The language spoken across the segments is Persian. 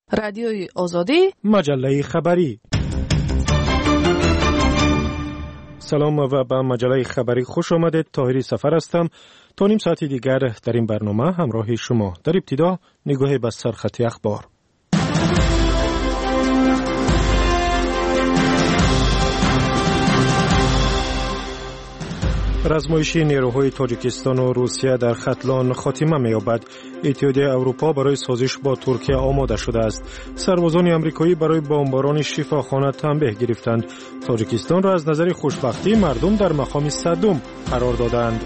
رادیوی آزادی، مجله خبری. سلام و به مجله خبری خوش آمدید. طاهری سفر هستم. تا نیم ساعتی دیگر در این برنامه همراه شما. در ابتدا نگاهی به سرخط اخبار. رزمایش نیروهای تاجیکستان و روسیه در ختلان خاتمه می‌یابد. اتحادیه اروپا برای سازش با ترکیه آماده شده است. سربازان آمریکایی برای بمباران شفاخانه تنبیه گرفتند. تاجیکستان را از نظر خوشبختی مردم در مقام صدم قرار دادند.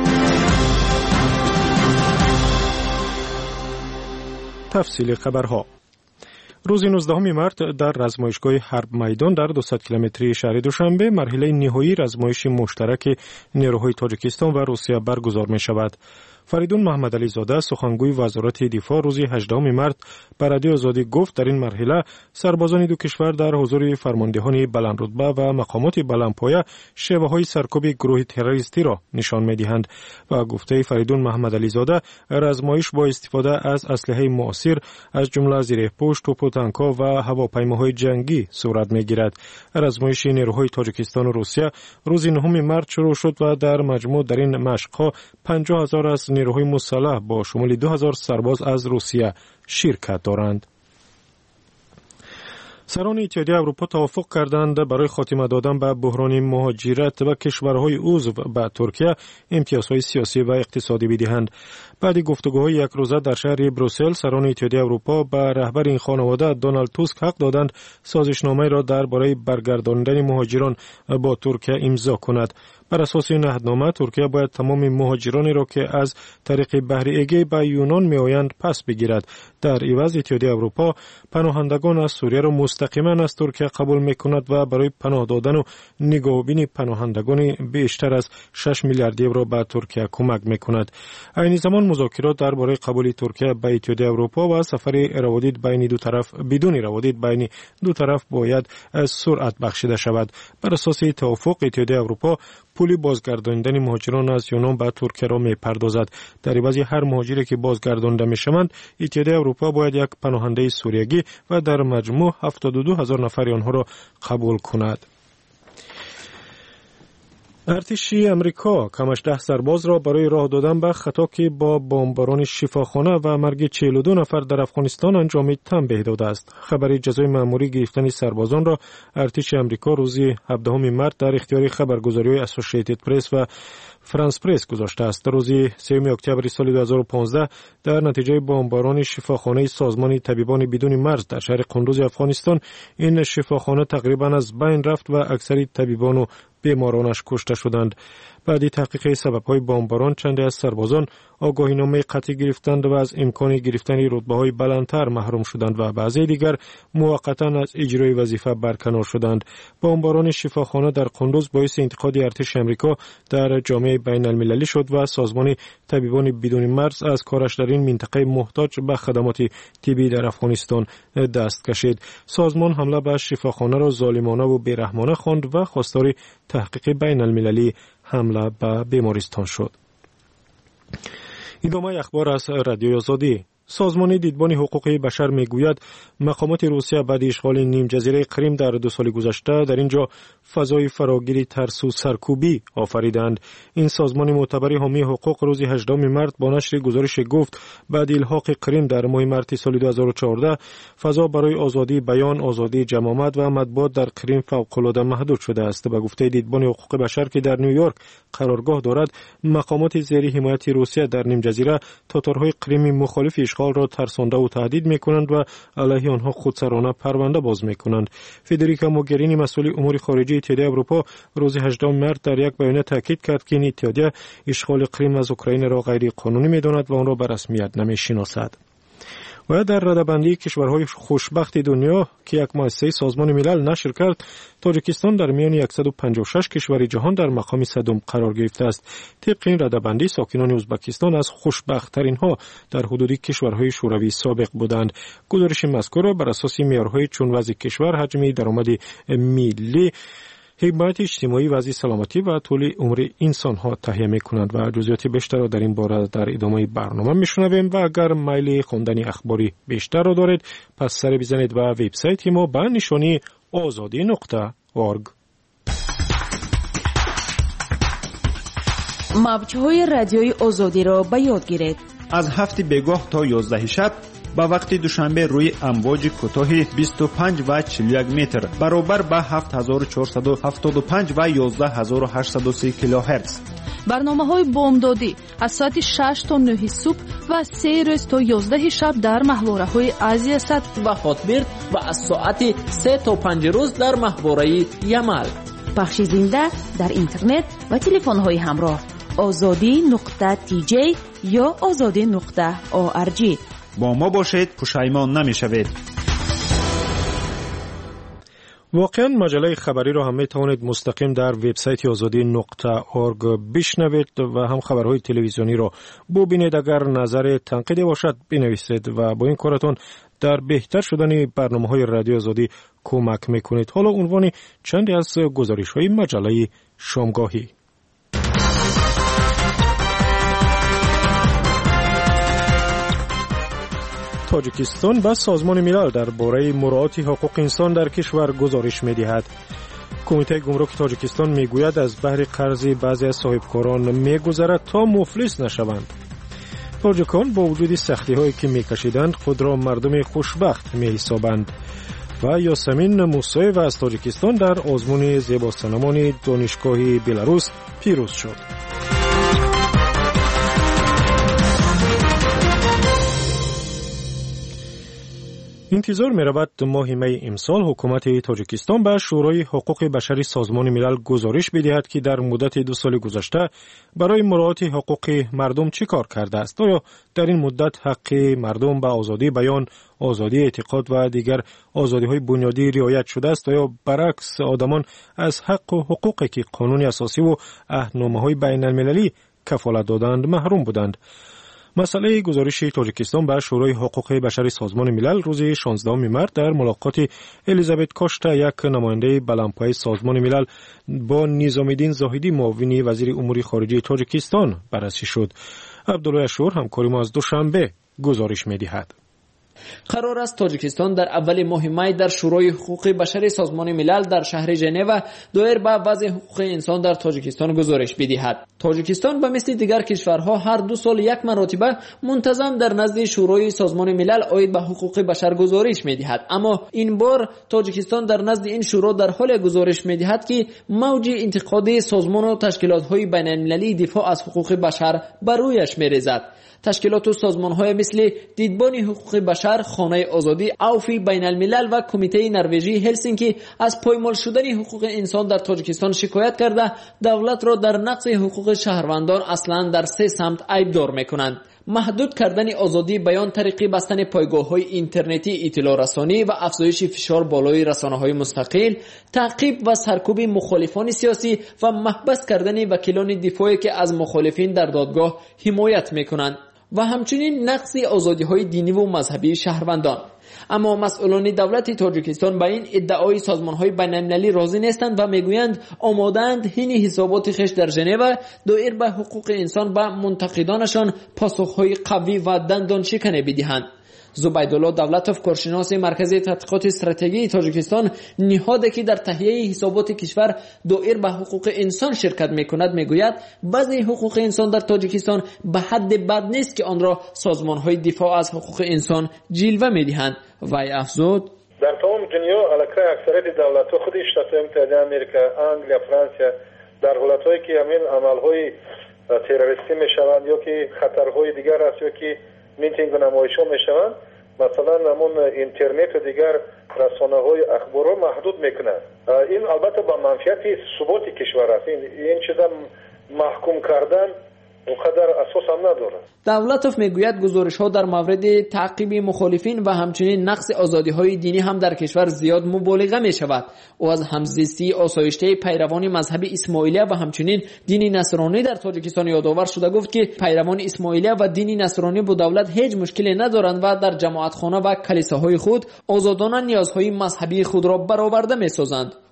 تفصیل خبرها. روز 19 مارس در رزمایشگاه حرب میدان در 200 کیلومتری شهر دوشنبه مرحله نهایی رزمایش مشترک نیروهای تاجیکستان و روسیه برگزار می شود. فریدون محمد علی زاده سخنگوی وزارت دفاع روز 18 مارس به رادیو آزادی گفت در این مرحله سربازان دو کشور در حضور فرماندهان بلندرتبه و مقامات بلندپایه شیوه‌های سرکوب گروه تروریستی را نشان می‌دهند و گفته فریدون محمد علی زاده رزمایش با استفاده از اسلحه معاصر از جمله زیره‌پوش، توپ و تانک‌ها و هواپیماهای جنگی صورت می‌گیرد. رزمایش نیروهای تاجیکستان و روسیه روز 9 مارس شروع شد و در مجموع در این مشق‌ها 50,000 از نیروهای مسلح با شمول 2000 سرباز از روسیه شرکت دارند. سران اتحادیه اروپا توافق کردند برای خاتمه دادن به بحران مهاجرت و کشورهای عضو به ترکیه امتیازهای سیاسی و اقتصادی بدهند. بعد گفتگوهای یک روزه در شهر بروسل سران اتحادیه اروپا به رهبر این خانواده دونالد توسک حق دادند سازشنامه را درباره برگرداندن مهاجران با ترکیه امضا کند. بر اساس این عهدنامه ترکیه باید تمام مهاجرانی را که از طریق بحر اگه به یونان میآیند پس بگیرد. در عوض اتحادیه اروپا پناهندگان از سوریه را مستقیما از ترکیه قبول میکند و برای پناه دادن و نگهبانی پناهندگان بیشتر از 6 میلیارد یورو به ترکیه کمک میکند. عین زمان مذاکرات درباره قبول ترکیه به اتحادیه اروپا و سفر روادید بین دو طرف بدون روادید بین دو طرف باید سرعت بخشیده شود. بر اساس توافق اتحادیه اروپا پول بازگرداندن مهاجران از یونان به ترکیه را میپردازد. در عوض هر مهاجری که بازگردانده میشوند اتحادیه اروپا باید یک پناهنده سوریگی و در مجموع 72,000 نفر آنها را قبول کند. ارتش امریکا کمش 10 سرباز را برای راه دادن به خطا که با بمباران شفاخانه و مرگ 42 نفر در افغانستان انجامید تنبیه داده است. خبر جزای مأموری گرفتن سربازان را ارتش امریکا روز 17 مارس در اختیار خبرگزاری‌های اسوسییتد پرس و فرانس پرس گذاشته است. روز 3 اکتبر سال 2015 در نتیجه بمباران شفاخانه سازمان طبیبان بدون مرز در شهر قندوز افغانستان این شفاخانه تقریبا از بین رفت و اکثر طبیبان و بیمارانش کشته شدند. بعد تحقیق سبب‌های بمباران چند از سربازان آگاهینامه قطعی گرفتند و از امکان گرفتن رتبه‌های بلندتر محروم شدند و بعضی دیگر موقتاً از اجرای وظیفه برکنار شدند. بمباران شفاخانه در قندوز باعث انتقاد ارتش آمریکا در جامعه بین‌المللی شد و سازمان طبیبان بدون مرز از کارش در این منطقه محتاج به خدمات طبی در افغانستان دست کشید. سازمان حمله به شفاخانه را ظالمانه و بی‌رحمانه خواند و خواستار تحقیق بین‌المللی حمله به بیمارستان شد. ادامه اخبار از رادیو آزادی. سازمان دیدبان حقوق بشر میگوید مقامات روسیه بعد اشغال نیم جزیره کریم در 2 سال گذشته در اینجا فضای فراگیری ترس و سرکوبی آفریدند. این سازمان معتبر حامی حقوق روز 18 مارس با نشر گزارش گفت بعد الحاق کریم در ماه مارس سال 2014 فضا برای آزادی بیان، آزادی جماعت و مطبوعات در کریم فوق‌العاده محدود شده است. به گفته دیدبان حقوق بشر که در نیویورک قرارگاه دارد مقامات زیر حمایت روسیه در نیم جزیره تاتارهای کریمی مخالف اشغال را ترسانده و تهدید میکنند و علیه آنها خودسرانه پرونده باز میکنند. فدریکا موگرینی مسئول امور خارجه اتحادیه اروپا روز 18 مارس در یک بیانیه تاکید کرد که این اتحادیه اشغال کریم از اوکراین را غیر قانونی میداند و آن را به رسمیت نمیشناسد. و در رده‌بندی کشورهای خوشبخت دنیا که یک مؤسسه سازمان ملل نشر کرد، تاجیکستان در میان 156 کشور جهان در مقام صدم قرار گرفته است. طبق این رده‌بندی ساکنان ازبکستان از خوشبخت‌ترین ها در حدود کشورهای شوروی سابق بودند. گزارش مذکور را بر اساس معیارهای چون وضع کشور، حجم درآمد ملی، حمایت اجتماعی، وضع سلامتی و طول عمر انسان ها تهیه میکنند و جزئیات بیشتر را در این باره در ادامه برنامه میشنویم. و اگر میل خواندن اخباری بیشتر را دارید پس سر بزنید به وبسایت ما به نشانی azadi.org. موج‌های رادیوی آزادی را به یاد گیرید. از 7 بگاه تا 11 شب با وقت دوشنبه روی امواج کوتاه 25 و 41 متر برابر با 7475 و 11830 کیلوهرتز. برنامه‌های بامدادی از ساعت 6 تا 9 صبح و 3 روز تا 11 شب در ماهواره‌های آسیا سد و هاتبرد و از ساعت 3 تا 5 روز در ماهواره یمل. پخش زنده در اینترنت و تلفن‌های همراه azadi.tj یا azadi.org. با ما باشید، پشیمان نمی‌شوید. واقعا مجله خبری را هم میتوانید مستقیم در وبسایت azadi.org بشنوید و هم خبرهای تلویزیونی را ببینید. اگر نظر تنقیدی باشد بنویسید و با این کارتون در بهتر شدن برنامه‌های رادیو آزادی کمک میکنید. حالا عنوان چندی از گزارش‌های مجله شامگاهی. تاجیکستان به سازمان ملل درباره مراعات حقوق انسان در کشور گزارش می‌دهد. کمیته گمرک تاجیکستان میگوید از بهر قرض بعضی از صاحبکاران میگذرد تا مفلس نشوند. تاجیکان با وجود سختی‌هایی که میکشیدند خود را مردم خوشبخت میحسابند. و یاسمین موسویف از تاجیکستان در آزمون زیباسنمان دانشگاه بلاروس پیروز شد. انتظار می‌رود ماه می امسال حکومت تاجیکستان به شورای حقوق بشری سازمان ملل گزارش بدهد که در مدت 2 سال گذشته برای مراعات حقوق مردم چه کار کرده است. آیا در این مدت حق مردم به آزادی بیان، آزادی اعتقاد و دیگر آزادی‌های بنیادی رعایت شده است یا برعکس آدمان از حق و حقوقی که قانون اساسی و عهدنامه‌های بین‌المللی کفالت دادند محروم بودند؟ مسئله گزارش تاجیکستان به شورای حقوق بشر سازمان ملل روز 16 مارس در ملاقات الیزابت کاشتا، یک نماینده بلندپایه سازمان ملل، با نظام‌الدین زاهدی معاون وزیر امور خارجه تاجیکستان بررسی شد. عبدالله اشور همکار ما از دوشنبه گزارش می‌دهد. قرار است تاجیکستان در اول ماه می در شورای حقوق بشر سازمان ملل در شهر ژنو دایر به وضع حقوق انسان در تاجیکستان گزارش بدهد. تاجیکستان به مثل دیگر کشورها هر 2 سال یک مرتبه منتظم در نزد شورای سازمان ملل عاید به حقوق بشر گزارش می‌دهد، اما این بار تاجیکستان در نزد این شورا در حال گزارش می‌دهد که موج انتقاد سازمان و تشکیلات‌های بین‌المللی دفاع از حقوق بشر بر رویش می‌ریزد. تشکیلات و سازمان‌های مثل دیدبان حقوق بشر، خانه آزادی، عفو بین الملل و کمیته نروژی هلسینکی از پایمال شدن حقوق انسان در تاجیکستان شکایت کرده دولت را در نقض حقوق شهروندان اصلا در 3 سمت عیبدار می‌کنند: محدود کردن آزادی بیان طریق بستن پایگاه‌های اینترنتی اطلاع رسانی و افزایش فشار بالای رسانه‌های مستقل، تعقیب و سرکوب مخالفان سیاسی و محبس کردن وکیلان دفاعی که از مخالفین در دادگاه حمایت می‌کنند و همچنین نقض آزادی‌های دینی و مذهبی شهروندان. اما مسئولان دولت تاجیکستان به این ادعای سازمان‌های بین‌المللی راضی نیستند و میگویند آماده‌اند این حسابات خیش در ژنو دایر به حقوق انسان به منتقدانشان پاسخ‌های قوی و دندان شکنی بدهند. زبیدالله دولتوف، کارشناس مرکز تحقیقات استراتژی تاجیکستان، نهادی که در تهیه حسابات کشور دایر به حقوق انسان شرکت میکند، میگوید بعضی حقوق انسان در تاجیکستان به حد بد نیست که آن را سازمان‌های دفاع از حقوق انسان جلوه میدهند. وی افزود: در تمام دنیا علاقه اکثریت دولت‌ها خود شرکت‌های متحده آمریکا، انگلیس، فرانسه در حالت‌هایی که همین عمل‌های تروریستی میشوند یا که خطرهای دیگر است یا که میتینگ و نمایش‌ها میشوند، مثلا همون اینترنت و دیگر رسانه‌های اخبار رو محدود میکنند. این البته با منفعت ثبات کشور است. این چیزا محکوم کردن اونقدر اساس هم نداره. دولتوف میگوید گزارش‌ها در مورد تعقیب مخالفین و همچنین نقض آزادی‌های دینی هم در کشور زیاد مبالغه می‌شود. او از همزیستی آسایشته پیروان مذهب اسماعیلیه و همچنین دین نصرانی در تاجیکستان یادآور شده گفت که پیروان اسماعیلیه و دین نصرانی با دولت هیچ مشکلی ندارند و در جماعتخانه و کلیساهای خود آزادانه نیازهای مذهبی خود را برآورده می‌سازند.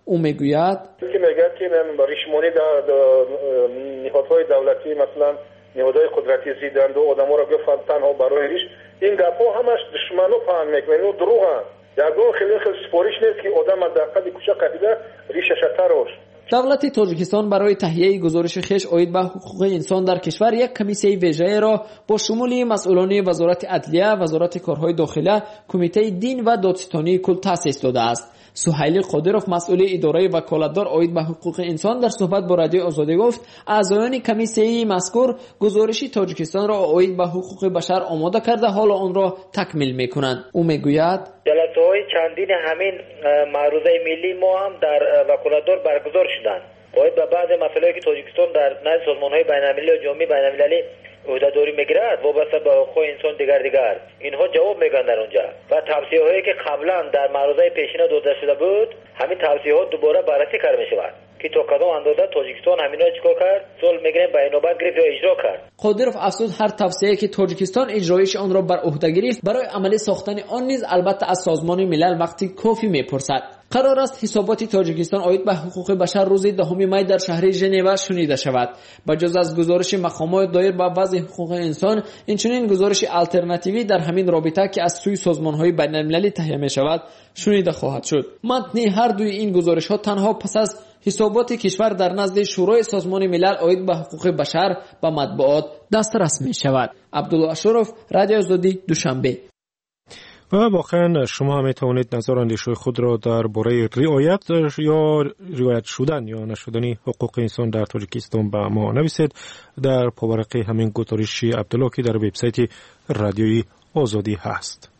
او میگوید که ریشمانی نهادهای دولتی مثلا نهادهای قدرتی زیدند و آدم‌ها را گفتند تنها برای ریش، این گپ‌ها همش دشمنو فهم میکنن و دروغن. یگان خیلی سپارش نیست که آدم از داخل کوچه قبیله ریشش تراش. دولت تاجیکستان برای تهیه گزارش خویش اید به حقوق انسان در کشور یک کمیسیه ویژه را با شمول مسئولان وزارت عدلیه، وزارت کارهای داخله، کمیته دین و دادستانی کل تأسیس داده است. سهیل قادروف مسئول اداره وکالتدار اید به حقوق انسان در صحبت با رادیو آزادی گفت اعضایان کمیسیه مذکور گزارش تاجیکستان را اید به حقوق بشر آماده کرده حال آن را تکمیل میکنند. او میگوید جلسه‌های چندین همین معروضه ملی ما هم در وکالتدار برگزار شدند. باید به بعض مسائلی که تاجیکستان در نزد سازمان‌های بین‌المللی و جامعه بین‌المللی عهده‌داری میگیرد وابسته به حقوق انسان دیگر اینها جواب میگن در اونجا و توصیه‌هایی که قبلا در معروضه پیشینه داده شده بود همین توصیه‌ها دوباره بررسی کرده میشود که تا کدام اندازه تاجیکستان همین را چیکار کرد، صلح میگیریم بین‌الملل گرفت یا اجرا کرد. قادروف افزود هر توصیه‌ای که تاجیکستان اجرایش آن را بر عهده گرفت برای عملی ساختن آن نیز البته از سازمان ملل وقتی کافی میپرسد. قرار است حسابات تاجیکستان اید به حقوق بشر روز 10 می در شهر ژنو شنیده شود. بجز از گزارش مقامات دایر به وضع حقوق انسان، اینچنین گزارش آلترناتیوی در همین رابطه که از سوی سازمان‌های بین‌المللی تهیه می‌شود شنیده خواهد شد. متن هر دوی این گزارش‌ها تنها پس از حسابات کشور در نزد شورای سازمان ملل اید به حقوق بشر به مطبوعات دسترس می‌شود. عبدالله اشرف، رادیو آزادی، دوشنبه. و واقعا شما هم میتوانید نظر اندیشه خود را درباره رعایت یا رعایت شدن یا نشدن حقوق انسان در تاجیکستان به ما نویسید در پاورقی همین گزارش عبدالله که در وبسایت رادیوی آزادی هست.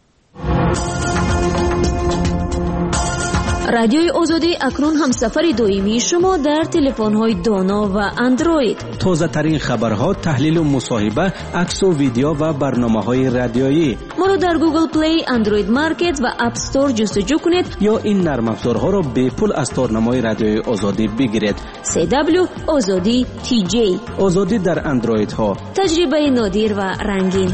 رادیوی آزادی اکنون هم سفر دائمی شما در تلفن‌های دانا و اندروید. تازه ترین خبرها، تحلیل و مصاحبه، عکس و ویدیو و برنامه‌های رادیویی. ما را در گوگل پلی، اندروید مارکت و اپ استور جستجو کنید یا این نرم افزارها را به پول از تارنمای رادیوی آزادی بگیرید. CW آزادی TJ. آزادی در اندروید ها. تجربه نادر و رنگین.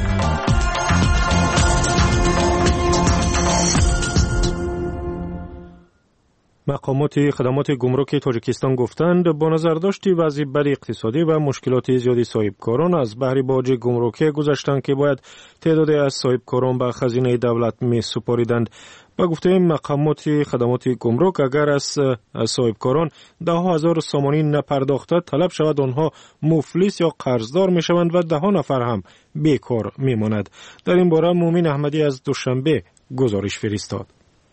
مقامات خدمات گمرک تاجیکستان گفتند با نظر داشتی وضع بد اقتصادی و مشکلات زیادی صاحبکاران از بهره باج گمرکی گذشتند که باید تعدادی از صاحبکاران به خزینه دولت می سپاریدند. با گفته مقامات خدمات گمرک اگر از صاحبکاران 10,000 سامانی نپرداخته طلب شود آنها مفلس یا قرضدار می شوند و 10 نفر هم بیکار می ماند. در این باره مومن احمدی از دوشنبه گزارش فرستاد.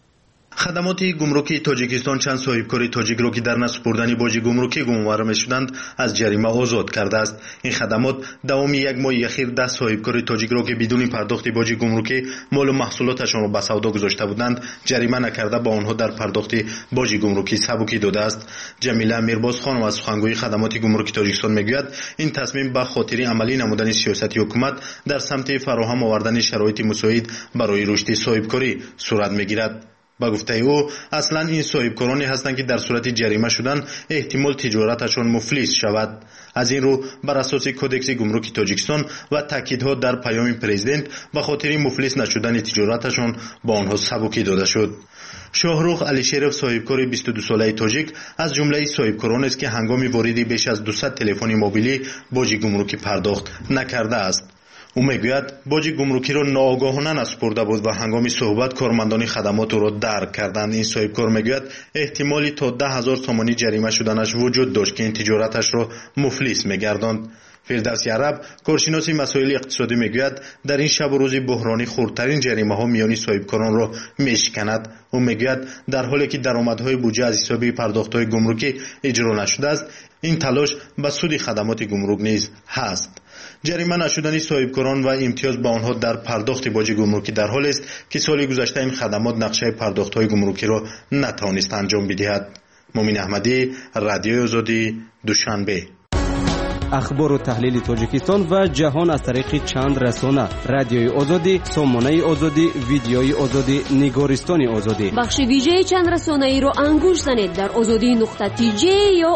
خدمات گمرکی تاجیکستان چند صاحبکار تاجیک را که در نسپردن باج گمرکی گمانبر شدند از جریمه آزاد کرده است. این خدمات دوام یک ماه اخیر 10 صاحبکار تاجیک را که بدون پرداخت باج گمرکی مال و محصولاتشان را به سودا گذاشته بودند جریمه نکرده با آنها در پرداخت باج گمرکی سبکی داده است. جمیله میرباز خانم از سخنگوی خدمات گمرکی تاجیکستان میگوید این تصمیم به خاطر عملی نمودن سیاست حکومت در سمت فراهم آوردن شرایط مساعد برای رشد صاحبکاری صورت میگیرد. با گفته او اصلا این صاحبکارانی هستند که در صورت جریمه شدن احتمال تجارتشان مفلس شود. از این رو بر اساس کدکس گمرک تاجیکستان و تاکیدها در پیام پرزیدنت به خاطر مفلس نشدن تجارتشان با آنها سبکی داده شد. شاهرخ علیشریف صاحبکار 22 ساله تاجیک از جمله صاحبکاران است که هنگام واردی بیش از 200 تلفن موبیلی باج گمرکی پرداخت نکرده است. او میگوید باج گمرکی را ناآگاهانه نسپرده بود و هنگام صحبت کارمندان خدمات را درک کردند. این صاحبکار میگوید احتمالی تا 10,000 سامانی جریمه شدنش وجود داشت که این تجارتش را مفلس میگرداند. فردوسی عرب کارشناس مسائل اقتصادی میگوید در این شب و روز بحرانی خردترین جریمه ها میانی صاحبکاران را میشکند. او میگوید در حالی که درآمدهای بودجه از حساب پرداخت‌های گمرکی اجرا نشده است این تلاش به سود خدمات گمرک نیز هست. جریمه نشدن صاحبکاران و امتیاز با آنها در پرداخت باج گمرکی در حال است که سال گذشته این خدمات نقشه پرداخت‌های گمرکی را نتوانست انجام بدهد. مومن احمدی، رادیو آزادی، دوشنبه. اخبار و تحلیل تاجیکستان و جهان از طریق چند رسانه: رادیوی آزادی، سامانه آزادی، ویدیوی آزادی، نگارستان آزادی. بخش ویژه چند رسانه ای را انگوش زنید در azadi.tj یا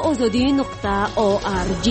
azadi.org.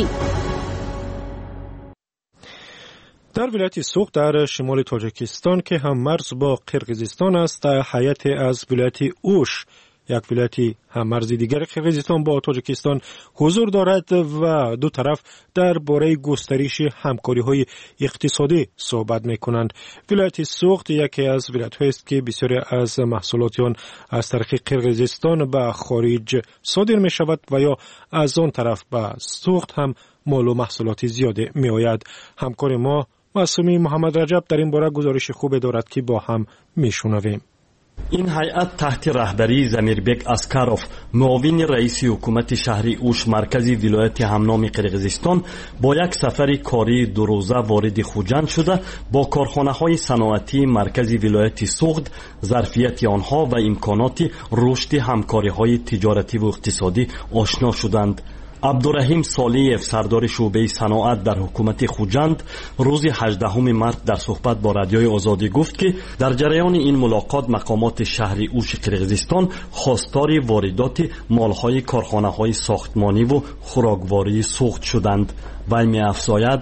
در ولایت سوق در شمال تاجیکستان که هم مرز با قرقیزستان است، هیئت از ولایت اوش یک ولایت هممرزی دیگر قرقیزستان با تاجیکستان حضور دارد و دو طرف درباره گسترش همکاری‌های اقتصادی صحبت می‌کنند. ولایت سوخت یکی از ولایت‌هایی است که بسیاری از محصولات آن از طریق قرقیزستان به خارج صادر می‌شود و یا از آن طرف به سوخت هم مال و محصولات زیاده می‌آید. همکار ما معصومی محمد رجب در این باره گزارش خوب دارد که با هم می‌شنویم. این هیئت تحت رهبری زمیربک اسکاروف، معاون رئیس حکومت شهر اوش مرکزی ولایت همنام قرقیزستان، با یک سفر کاری دو روزه وارد خوجند شده با کارخانه‌های صنعتی مرکزی ولایت سوخت، ظرفیت آنها و امکانات رشد همکاری‌های تجارتی و اقتصادی آشنا شدند. عبدالرحیم صالحیف، سردار شعبه صنعت در حکومت خوجند، روز 18 مارس در صحبت با رادیوی آزادی گفت که در جریان این ملاقات مقامات شهر اوش قرقیزستان خواستار واردات مالهای کارخانه‌های ساختمانی و خوراکواری سوخت شدند. وی می‌افزاید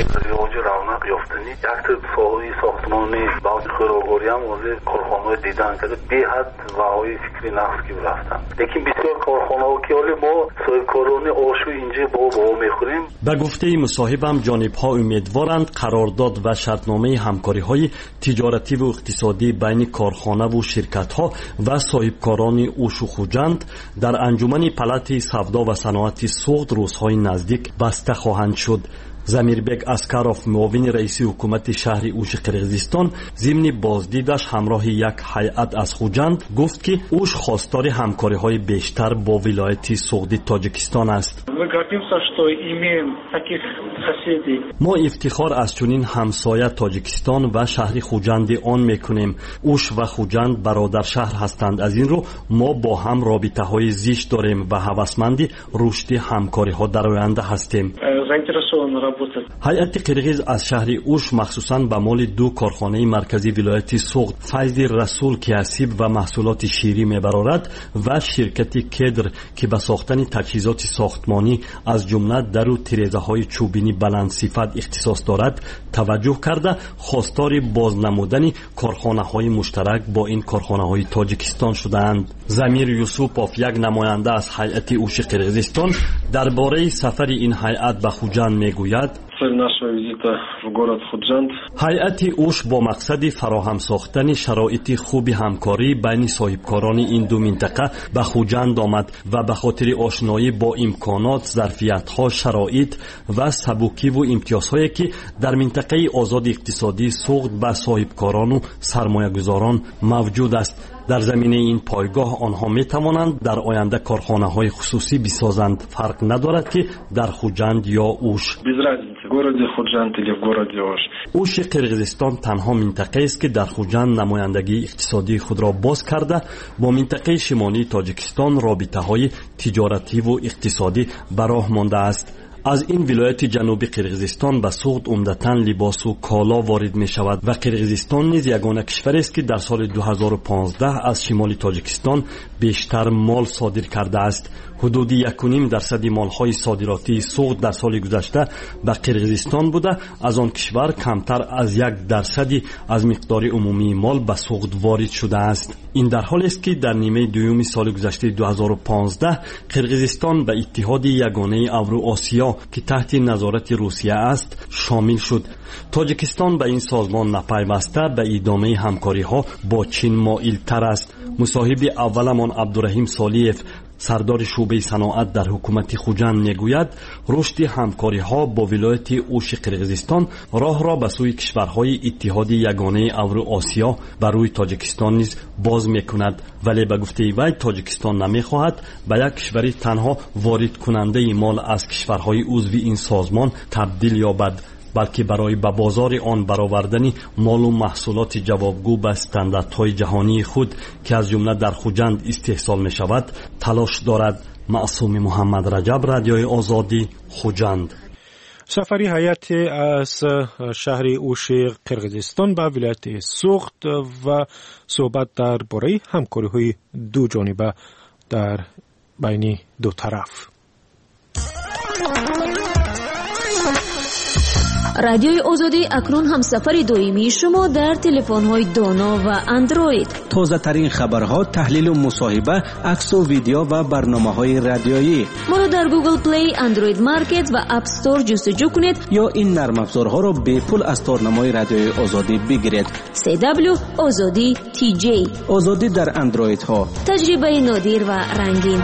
ساحه ساختمانی با خوراکواری هم واضح کارخانه‌های دیدن که به حد وهای فکری نقص که رفتن، لیکن بسیار کارخانه‌ها که حالی ما صاحبکاران آشو اینجا با میخوریم. به گفته مصاحبم جانب‌ها امیدوارند قرارداد و شرطنامه همکاری‌های تجارتی و اقتصادی بین کارخانه و شرکت‌ها و صاحبکاران اوش و خوجند در انجمن پلات سودا و صنعت سوخت روزهای نزدیک بسته خواهند شد. زمیربک اسکاروف، معاون رئیس حکومت شهر اوش قرقیزستان، ضمن بازدیدش همراه یک هیئت از خوجند گفت که اوش خواستار همکاری‌های بیشتر با ولایت سوخت تاجیکستان است. ما افتخار از چنین همسایه تاجیکستان و شهر خوجند آن میکنیم. اوش و خوجند برادر شهر هستند. از این رو ما با هم رابطه‌های زیست داریم و هوسمند رشد همکاری‌ها در آینده هستیم. هیئت قرقیز از شهر اوش مخصوصاً به مال دو کارخانه مرکزی ولایت سوخت، فیض رسول که اسیب و محصولات شیری میبرارد و شرکت کدر که به ساختن تجهیزات ساختمانی از جمله در و تیره‌های چوبینی بلند صفت اختصاص دارد توجه کرده خواستار بازنمودن کارخانه‌های مشترک با این کارخانه‌های تاجیکستان شدند. زمیر یوسوپوف، یک نماینده از هیئت اوش قرقیزستان، درباره سفر این هیئت به خوجند میگوید: هیئت اوش با مقصد فراهم ساختن شرایط خوب همکاری بین صاحبکاران این دو منطقه به خوجند آمد و به خاطر آشنایی با امکانات، ظرفیت‌ها، شرایط و سبکی و امتیازهایی که در منطقه آزاد اقتصادی سوخت به صاحبکاران و سرمایه‌گذاران موجود است. در زمینه این پایگاه آنها می توانند در آینده کارخانه‌های خصوصی بسازند. فرق ندارد که در خوجند یا اوش. اوش قرقیزستان تنها منطقه است که در خوجند نمایندگی اقتصادی خود را باز کرده با منطقه شمالی تاجیکستان رابطه‌های تجارتی و اقتصادی به راه مانده است. از این ولایت جنوبی قرقیزستان به سوخت عمدتاً لباس و کالا وارد می شود و قرقیزستان نیز یگانه کشور است که در سال 2015 از شمال تاجیکستان بیشتر مال صادر کرده است. حدود 1.5% مالهای صادراتی سوخت در سال گذشته به قرقیزستان بوده. از آن کشور کمتر از 1% از مقدار عمومی مال به سوخت وارد شده است. این در حالی است که در نیمه دوم سال گذشته 2015 قرقیزستان به اتحاد یگانه اوراسیا که تحت نظارت روسیه است شامل شد. تاجیکستان به این سازمان نپیوسته به ادامه همکاری‌ها با چین مایل تر است. مصاحب اولمان عبدالرحیم صالحیف، سردار شعبه صنعت در حکومت خوجند میگوید رشد همکاری‌ها با ولایت اوش قرقیزستان راه را به سوی کشورهای اتحاد یگانه اوراسیا بر روی تاجیکستان نیز باز میکند، ولی به گفته وی تاجیکستان نمیخواهد به یک کشوری تنها وارد کننده مال از کشورهای عضو این سازمان تبدیل یابد، بلکه برای به بازار آن برآوردن مال و محصولات جوابگو به استانداردهای جهانی خود که از جمله در خوجند استحصال می شود تلاش دارد. معصوم محمد رجب، رادیوی آزادی، خوجند. سفری هیئت از شهر اوش قرقیزستان به ولایت سوخت و صحبت درباره همکاری‌های دو جانبه در بین دو طرف. رادیوی آزادی اکنون همسفر دائمی شما در تلفن‌های دانا و اندروید. تازه ترین خبرها، تحلیل و مصاحبه، عکس و ویدیو و برنامه‌های رادیویی. ما را در گوگل پلی، اندروید مارکت و اپ استور جستجو کنید یا این نرم افزارها را به پول از تارنمای رادیوی آزادی بگیرید. CW آزادی TJ. آزادی در اندروید ها. تجربه نادر و رنگین.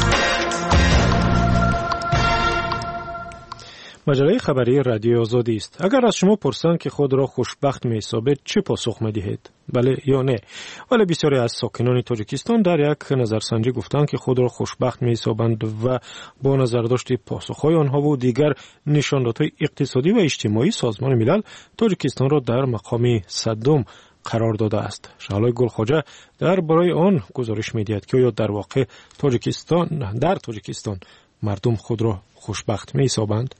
مجله خبری رادیو آزادی است. اگر از شما پرسند که خود را خوشبخت می‌حسابید چه پاسخ می‌دهید؟ بله یا نه؟ ولی بسیاری از ساکنان تاجیکستان در یک نظرسنجی گفتند که خود را خوشبخت می‌حسابند و با نظرداشت پاسخ‌های آنها و دیگر نشان‌دادهای اقتصادی و اجتماعی سازمان ملل تاجیکستان را در مقام صدم قرار داده است. شعلای گلخواجه در برای آن گزارش می‌دهد که آیا در واقع تاجیکستان مردم خود را خوشبخت می‌حسابند؟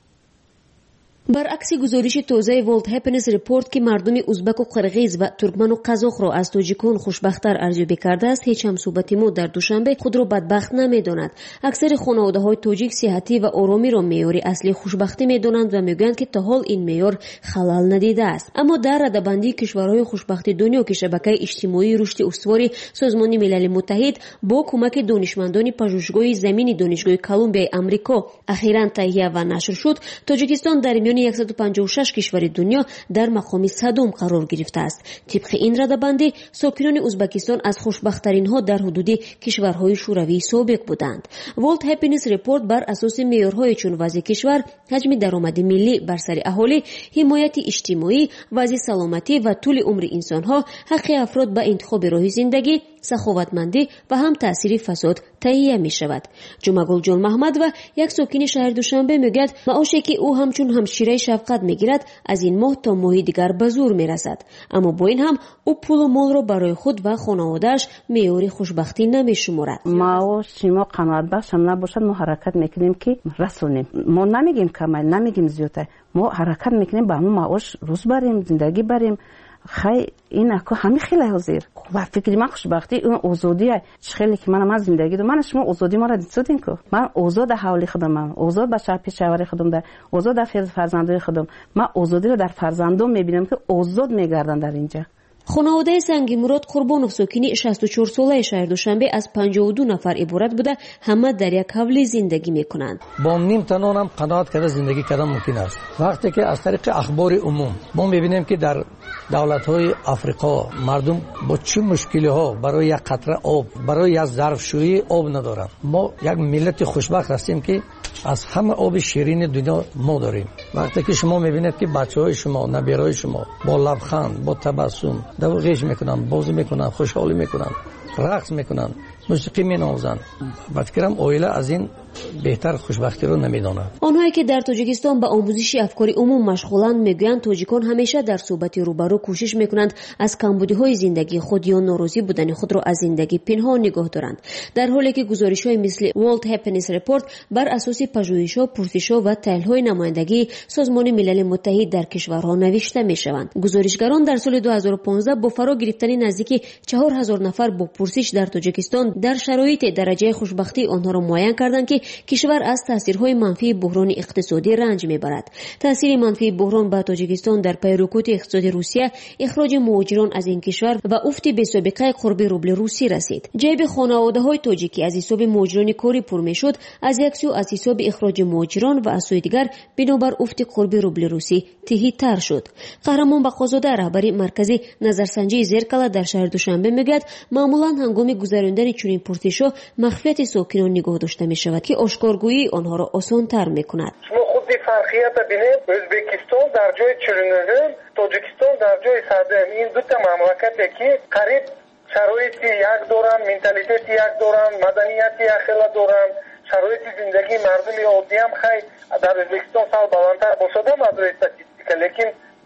برعکس گزارش تازه ورلد هپینس رپورت که مردم ازبک و قرغیز و ترکمن و قزاق را از تاجیکان خوشبخت‌تر ارزیابی کرده است، هیچ همصحبتی ما در دوشنبه خود را بدبخت نمی‌داند. اکثر خانواده‌های تاجیک صحتی و آرامی را معیار اصلی خوشبختی می‌دانند و میگویند که تا حال این معیار خلل ندیده است. اما در رده‌بندی کشورهای خوشبختی دنیا که شبکه اجتماعی رشد استوار سازمان ملل متحد با کمک دانشمندان پژوهشگاه زمینی دانشگاه کلمبیا آمریکا اخیراً تهیه و نشر شد، تاجیکستان در میان 156 کشور دنیا در مقام صدم قرار گرفته است. طبق این رده‌بندی ساکنان ازبکستان از خوشبخت‌ترین ها در حدود کشورهای شوروی سابق بودند. ورلد هپینس رپورت بر اساس معیارهای چون وضع کشور، حجم درآمد ملی بر سر اهالی، حمایت اجتماعی، وضع سلامتی و طول عمر انسان‌ها، حق افراد به انتخاب راه زندگی، سخاوتمندی و هم تأثیر فساد تهیه می شود. جمعگل جان محمد و یک ساکن شهر دوشنبه میگوید معاشی که او همچون همشیره شفقت میگیرد از این ماه تا ماه دیگر به زور میرسد، اما با این هم او پول و مال را برای خود و خانواده‌اش معیار خوشبختی نمیشمارد. معاش ما قناعت بخش هم نباشد، ما حرکت میکنیم که رسونیم. ما نمیگیم کم، نمیگیم زیاده، ما حرکت میکنیم با همون معاش روز بریم، زندگی بریم. خیلی این اکو همین خیلی حاضر و فکری من خوشبختی اون آزادیه خیلی که من زندگی دارم. من شما آزادی ما را دیدین که من آزاد حوالی خودم، آزاد بچه پیشاوری خودم، در آزاد در فرزندای خودم. من آزادی رو در فرزندام میبینم که آزاد میگردن در اینجا. خانواده سنگی مراد قربانوف ساکنی 64 ساله شهر دوشنبه از 52 نفر عبارت بوده، همه در یک حولی زندگی میکنند. با نیم تنان هم قناعت کرده زندگی کردن ممکن است. وقتی که از طریق اخبار عموم ما میبینیم که در دولت‌های آفریقا مردم با چه مشکل‌ها برای یک قطره آب، برای یک ظرفشویی آب ندارند. ما یک ملت خوشبخت هستیم که از همه آب شیرین دنیا ما داریم. وقتی که شما میبینید که بچه‌های شما، نبیرای شما با لبخند، با تبسم دوغیش میکنن، بازی میکنن، خوشحالی میکنن، رقص میکنن، موسیقی مینوازن. فکرم اویلا از این بهتر خوشبختی رو نمیدونند. آنهایی که در تاجیکستان به آموزش افکار عموم مشغولند میگویند تاجیکان همیشه در صحبت روبرو کوشش میکنند از کمبودی‌های زندگی خود یا ناراضی بودن خود را از زندگی پنهان نگاه دارند، در حالی که گزارش‌های مثل ورلد هپینس رپورت بر اساس پژوهش‌ها، پرسش‌ها و تحلیل‌های نمایندگی سازمان ملل متحد در کشورها نوشته میشوند. گزارشگران در سال 2015 با فرا گرفتن نزدیک 4000 نفر با پرسش در تاجیکستان در شرایط درجه خوشبختی آنها را معین کردند که کشور از تاثیرهای منفی بحران اقتصادی رنج میبرد. تاثیر منفی بحران به تاجیکستان در پی رکود اقتصادی روسیه، اخراج مهاجران از این کشور و افت بی‌سابقه قرب روبل روسی رسید. جیب خانواده‌های تاجیکی از حساب مهاجران کاری پر میشد، از یک سو از حساب اخراج مهاجران و از سوی دیگر بنابر افت قرب روبل روسی تهی‌تر شد. قهرمان بقازاده رهبری مرکز نظرسنجی زرکلا در شهر دوشنبه میگوید معمولا هنگام گذراندن چنین پرسش‌ها مخفیت ساکنان نگاه داشته میشود که آشکارگویی آنها را آسان‌تر میکند. شما خود فرقیت ببینید، ازبکستان در جای 49، تاجیکستان در جای 100. این دو تا مملکتی که قریب شرایطی یک دارن، منتالیتی یک دارن، مدنیتی خیلی دارن، شرایط زندگی مردم عادی هم خیلی در ازبکستان سال بالاتر باشه مدار استاتستیکا، لیکن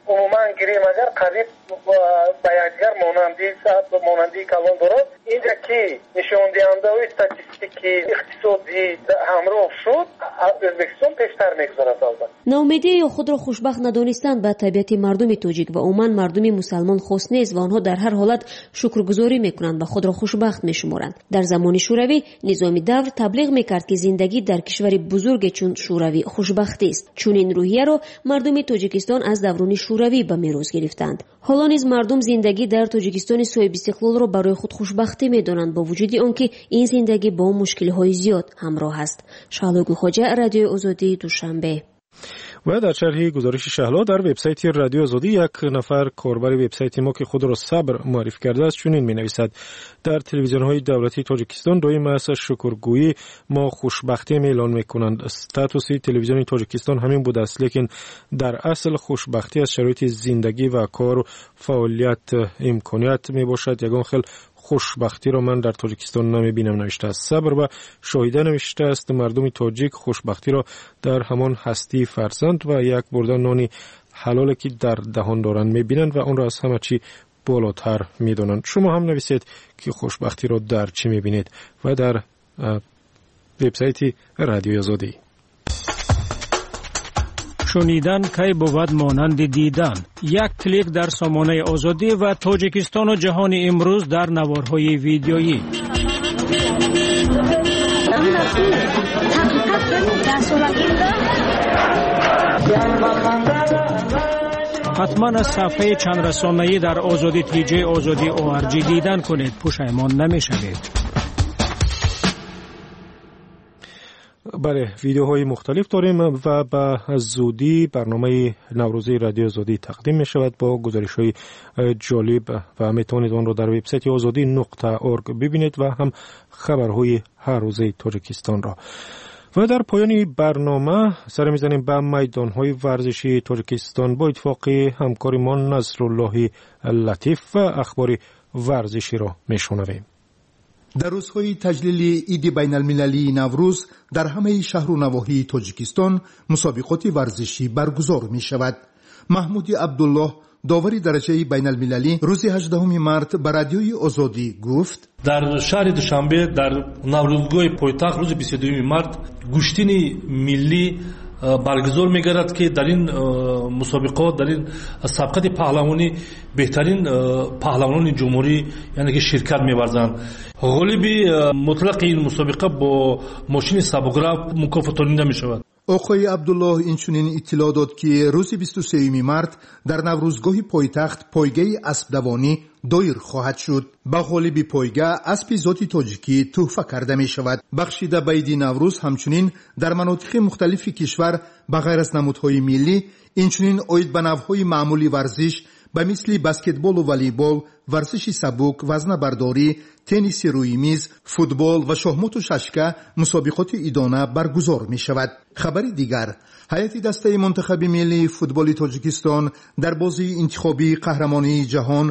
عموما گریم اگر قریب به یکگر مانندی کلان دارد اینجا که نشان دهنده و استاتستیکی اقتصادی همراه شد ازبکستان پیشتر میگذارد. ناامیدی یا خود را خوشبخت ندانستند به طبیعت مردم تاجیک و عموما مردم مسلمان خاص نیست و آنها در هر حالت شکرگزاری میکنند و خود را خوشبخت میشمارند. در زمان شوروی نظام دور تبلیغ میکرد که زندگی در کشور بزرگ چون شوروی خوشبختی است. چون این روحیه را مردم تاجیکستان از دوران شوروی به میراث گرفتند. حالا نیز مردم زندگی در تاجیکستان صاحب استقلال را برای خود خوشبختی میدانند با وجود آنکه این زندگی با مشکل‌های زیاد همراه است. شهلا خواجه، رادیو آزادی، دوشنبه. و در شرح گزارش شهلا در وبسایت رادیو آزادی یک نفر کاربر وبسایت ما که خود را صبر معرفی کرده است چنین می‌نویسد: در تلویزیون‌های دولتی تاجیکستان دائم از شکرگویی ما خوشبختی اعلان می‌کنند. استاتوس تلویزیون تاجیکستان همین بوده است، لیکن در اصل خوشبختی از شرایط زندگی و کار و فعالیت امکانیت میباشد. یگان خیل خوشبختی را من در تاجیکستان نمیبینم، نوشته است. صبر و شاهده نوشته است مردم تاجیک خوشبختی را در همان هستی فرزند و یک بردن نانی حلالی که در دهان دارند میبینند و آن را از همه چی بالاتر میدانند. شما هم نویسید که خوشبختی را در چی میبینید و در وبسایت رادیو آزادی. شنیدن کی بود مانند دیدن. یک کلیک در سامانه آزادی و تاجیکستان و جهان امروز در نوارهای ویدیویی. حتما از صفحه چند رسانه‌ای در آزادی تیجی آزادی ORG دیدن کنید، پشیمان نمی‌شوید. بله، ویدیوهای مختلف داریم و به زودی برنامه نوروزی رادیو آزادی تقدیم می شود با گزارش‌های جالب و میتونید آن را در وبسایت azadi.org ببینید و هم خبرهای هر روزه تاجیکستان را. و در پایان برنامه سر میزنیم به میدان‌های ورزشی تاجیکستان با اتفاق همکارمان نصرالله لطیف و اخبار ورزشی را میشنویم. در روزهای تجلیل عید بین المللی نوروز در همه شهر و نواحی تاجیکستان مسابقات ورزشی برگزار می شود. محمود عبدالله داوری درجه بین المللی روز 18 مارت به رادیوی آزادی گفت: در شهر دوشنبه در نوروزگاه پایتخت روز 22 مارت گشتین ملی برگزار می‌گردد که در این مسابقات در این سبقت پهلوانی بهترین پهلوانان جمهوری یعنی که شرکت می‌ورزند. غالبی مطلق این مسابقه با ماشین سبک‌رو مکافاتانیده می‌شود. آقای عبدالله اینچنین اطلاع داد که روز 23 مارت در نوروزگاه پایتخت پایگاه اسب دوانی دایر خواهد شد. با غالب پایگاه اسب ذاتی تاجیکی تحفه کرده می شود. بخشیده به عید نوروز همچنین در مناطق مختلف کشور به غیر از نمودهای ملی اینچنین عاید به نوعهای معمولی ورزش به مثل بسکتبال و والیبال، ورزش سبک، وزنه برداری، تنیس روی میز، فوتبال و شاهمات و ششکه مسابقات عیدانه برگزار می شود. خبر دیگر، هیئت دسته منتخب ملی فوتبال تاجیکستان در بازی انتخابی قهرمانی جهان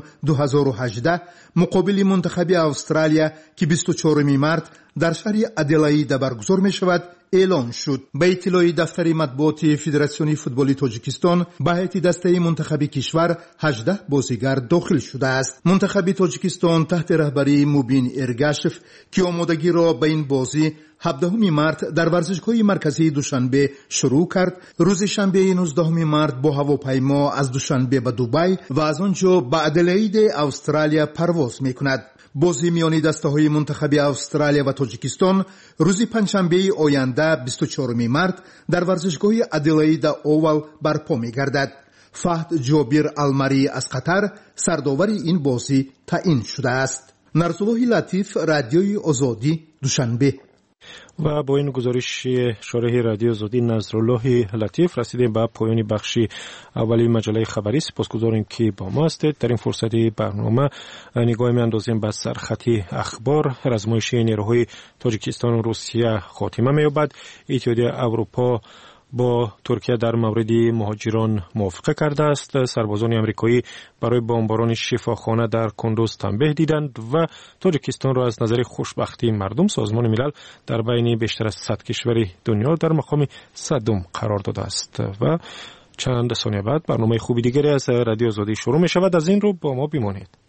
2018 مقابل منتخب استرالیا که 24 مارت در شهر ادلاید برگزار می شود اعلان شد. به اطلاع دفتر مطبوعات فدراسیون فوتبال تاجیکستان به هیئت دسته منتخب کشور 18 بازیگر داخل شده است. منتخب تاجیکستان تحت رهبری موبین ارگاشف که آمادگی را به این بازی 17 مارت در ورزشگاه مرکزی دوشنبه شروع کرد، روز شنبه 19 مارت با هواپیما از دوشنبه به دبی و از آنجا به ادلاید استرالیا پرواز می‌کند. بازی میانی دسته‌های منتخب استرالیا و تاجیکستان روز پنجشنبه آینده 24 مارت در ورزشگاه ادلاید اوال برپا می‌گردد. فهد جابیر المری از قطر سرداور این بازی تعیین شده است. نصرالله لطیف، رادیوی آزادی، دوشنبه. و با این گزارش شارح رادیو آزادی نصرالله لطیف رسیدیم به پایان بخش اولی مجله خبری. سپاسگزاریم که با ما هستید. در این فرصت برنامه نگاه می‌اندازیم به سرخط اخبار. رزمایش نیروهای تاجیکستان و روسیه خاتمه می‌یابد. اتحادیه اروپا با ترکیه در مورد مهاجران موافقه کرده است. سربازان آمریکایی برای بمباران شفاخانه در کندوز تنبیه دیدند و تاجیکستان را از نظر خوشبختی مردم سازمان ملل در بین بیشتر از 100 کشور دنیا در مقام صدم قرار داده است. و چند ثانیه بعد برنامه خوبی دیگری از رادیو آزادی شروع می شود. از این رو با ما بمانید.